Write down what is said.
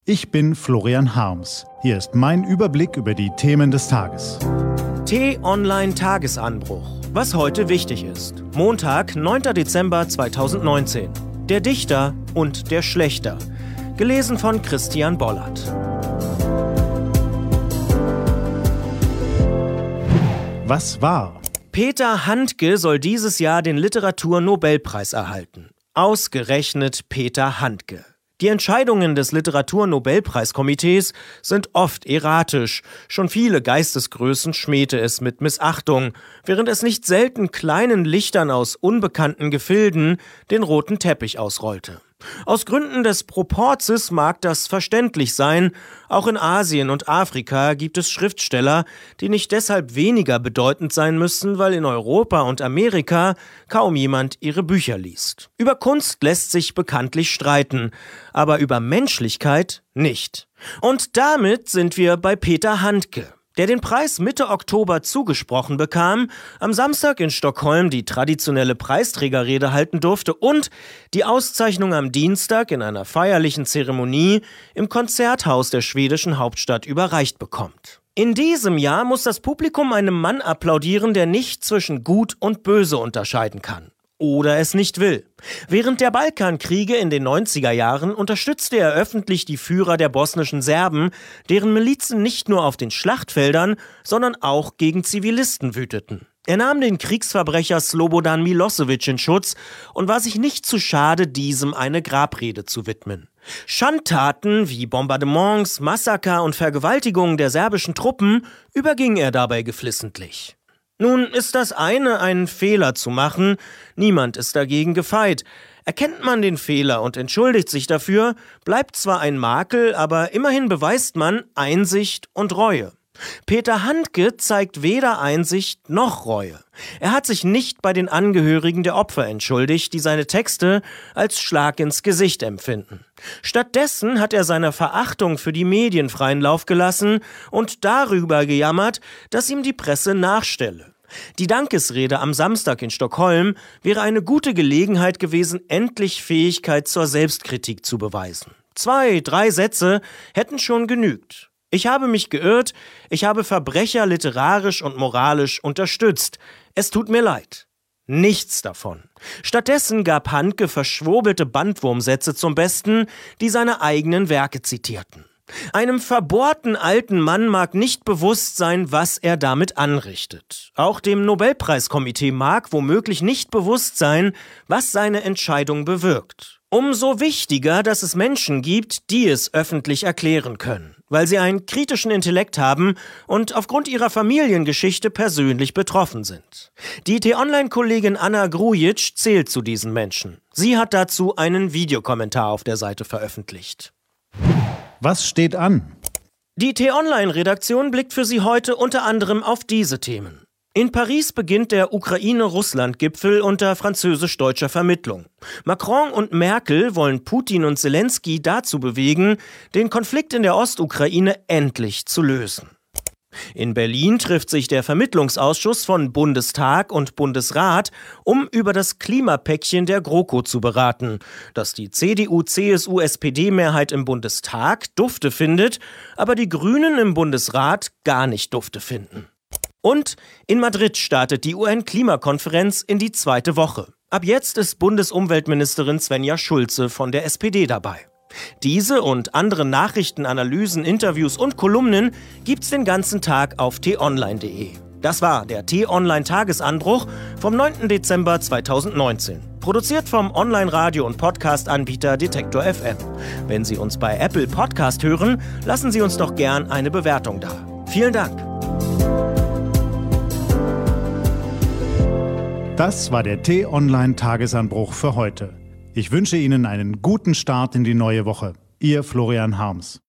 Ich bin Florian Harms. Hier ist mein Überblick über die Themen des Tages. T-Online-Tagesanbruch. Was heute wichtig ist. Montag, 9. Dezember 2019. Der Dichter und der Schlächter. Gelesen von Christian Bollert. Was war? Peter Handke soll dieses Jahr den Literaturnobelpreis erhalten. Ausgerechnet Peter Handke. Die Entscheidungen des Literaturnobelpreiskomitees sind oft erratisch. Schon viele Geistesgrößen schmähte es mit Missachtung, während es nicht selten kleinen Lichtern aus unbekannten Gefilden den roten Teppich ausrollte. Aus Gründen des Proporzes mag das verständlich sein. Auch in Asien und Afrika gibt es Schriftsteller, die nicht deshalb weniger bedeutend sein müssen, weil in Europa und Amerika kaum jemand ihre Bücher liest. Über Kunst lässt sich bekanntlich streiten, aber über Menschlichkeit nicht. Und damit sind wir bei Peter Handke, der den Preis Mitte Oktober zugesprochen bekam, am Samstag in Stockholm die traditionelle Preisträgerrede halten durfte und die Auszeichnung am Dienstag in einer feierlichen Zeremonie im Konzerthaus der schwedischen Hauptstadt überreicht bekommt. In diesem Jahr muss das Publikum einem Mann applaudieren, der nicht zwischen Gut und Böse unterscheiden kann. Oder es nicht will. Während der Balkankriege in den 90er Jahren unterstützte er öffentlich die Führer der bosnischen Serben, deren Milizen nicht nur auf den Schlachtfeldern, sondern auch gegen Zivilisten wüteten. Er nahm den Kriegsverbrecher Slobodan Milosevic in Schutz und war sich nicht zu schade, diesem eine Grabrede zu widmen. Schandtaten wie Bombardements, Massaker und Vergewaltigungen der serbischen Truppen überging er dabei geflissentlich. Nun ist das eine, einen Fehler zu machen. Niemand ist dagegen gefeit. Erkennt man den Fehler und entschuldigt sich dafür, bleibt zwar ein Makel, aber immerhin beweist man Einsicht und Reue. Peter Handke zeigt weder Einsicht noch Reue. Er hat sich nicht bei den Angehörigen der Opfer entschuldigt, die seine Texte als Schlag ins Gesicht empfinden. Stattdessen hat er seiner Verachtung für die Medien freien Lauf gelassen und darüber gejammert, dass ihm die Presse nachstelle. Die Dankesrede am Samstag in Stockholm wäre eine gute Gelegenheit gewesen, endlich Fähigkeit zur Selbstkritik zu beweisen. 2, 3 Sätze hätten schon genügt. Ich habe mich geirrt, ich habe Verbrecher literarisch und moralisch unterstützt. Es tut mir leid. Nichts davon. Stattdessen gab Handke verschwurbelte Bandwurmsätze zum Besten, die seine eigenen Werke zitierten. Einem verbohrten alten Mann mag nicht bewusst sein, was er damit anrichtet. Auch dem Nobelpreiskomitee mag womöglich nicht bewusst sein, was seine Entscheidung bewirkt. Umso wichtiger, dass es Menschen gibt, die es öffentlich erklären können, weil sie einen kritischen Intellekt haben und aufgrund ihrer Familiengeschichte persönlich betroffen sind. Die T-Online-Kollegin Anna Grujic zählt zu diesen Menschen. Sie hat dazu einen Videokommentar auf der Seite veröffentlicht. Was steht an? Die T-Online-Redaktion blickt für Sie heute unter anderem auf diese Themen. In Paris beginnt der Ukraine-Russland-Gipfel unter französisch-deutscher Vermittlung. Macron und Merkel wollen Putin und Zelensky dazu bewegen, den Konflikt in der Ostukraine endlich zu lösen. In Berlin trifft sich der Vermittlungsausschuss von Bundestag und Bundesrat, um über das Klimapäckchen der GroKo zu beraten, das die CDU-CSU-SPD-Mehrheit im Bundestag dufte findet, aber die Grünen im Bundesrat gar nicht dufte finden. Und in Madrid startet die UN-Klimakonferenz in die 2. Woche. Ab jetzt ist Bundesumweltministerin Svenja Schulze von der SPD dabei. Diese und andere Nachrichten, Analysen, Interviews und Kolumnen gibt's den ganzen Tag auf t-online.de. Das war der T-Online-Tagesanbruch vom 9. Dezember 2019. Produziert vom Online-Radio- und Podcast-Anbieter Detektor FM. Wenn Sie uns bei Apple Podcast hören, lassen Sie uns doch gern eine Bewertung da. Vielen Dank. Das war der T-Online-Tagesanbruch für heute. Ich wünsche Ihnen einen guten Start in die neue Woche. Ihr Florian Harms.